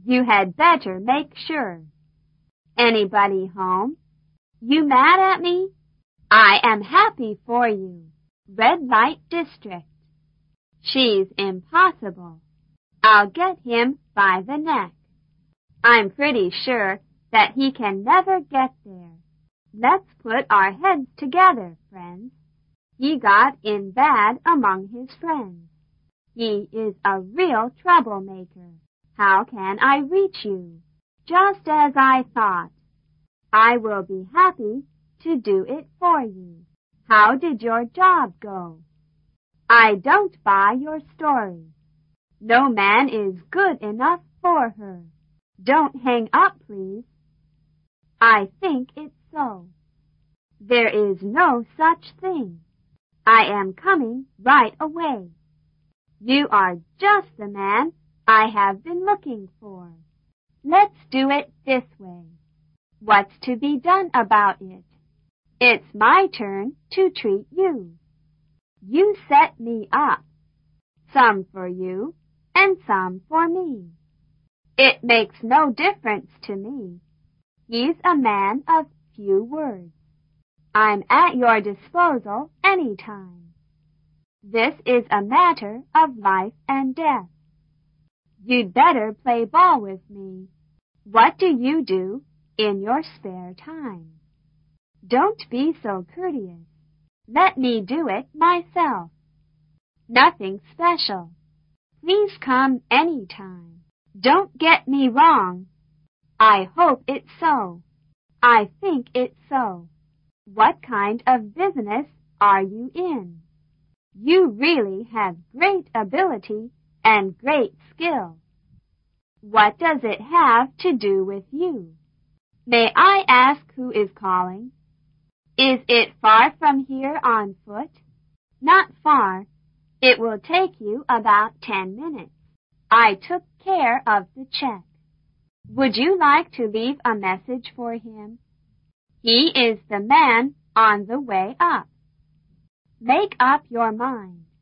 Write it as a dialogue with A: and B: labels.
A: You had better make sure. Anybody home? You mad at me? I am happy for you. Red light district. She's impossible. I'll get him by the neck. I'm pretty sure that he can never get there. Let's put our heads together, friends. He got in bad among his friends. He is a real troublemaker. How can I reach you? Just as I thought. I will be happy to do it for you. How did your job go? I don't buy your story. No man is good enough for her. Don't hang up, please. I think it's so. There is no such thing. I am coming right away. You are just the man I have been looking for. Let's do it this way. What's to be done about it? It's my turn to treat you. You set me up. Some for you and some for me. It makes no difference to me. He's a man of few words. I'm at your disposal any time. This is a matter of life and death. You'd better play ball with me. What do you do in your spare time? Don't be so courteous. Let me do it myself. Nothing special. Please come any time. Don't get me wrong. I hope it's so. I think it's so. What kind of business are you in? You really have great ability and great skill. What does it have to do with you? May I ask who is calling? Is it far from here on foot? Not far. It will take you about 10 minutes. I took care of the check. Would you like to leave a message for him? He is the man on the way up. Make up your mind.